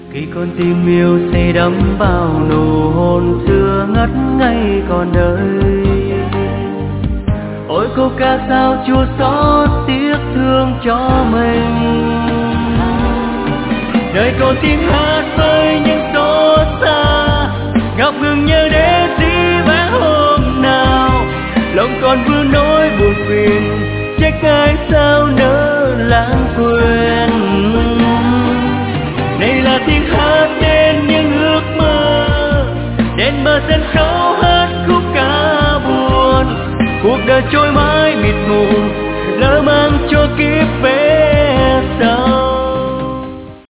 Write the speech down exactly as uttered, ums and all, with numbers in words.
Khi con tim yêu say đắm bao nụ hôn xưa ngất ngây còn đời. Ôi câu ca sao chua xót tiếc thương cho mình. Đời con tiếng hát với những xót xa, ngọc ngừng nhớ đến dĩ vãng hôm nào. Lòng còn vương nỗi buồn phiền, trách ai sao nỡ lãng quên. Này là tiếng hát đến những ước mơ, đến bờ sân khấu hát khúc ca buồn. Cuộc đời trôi mãi mịt mù, lỡ mang cho kiếp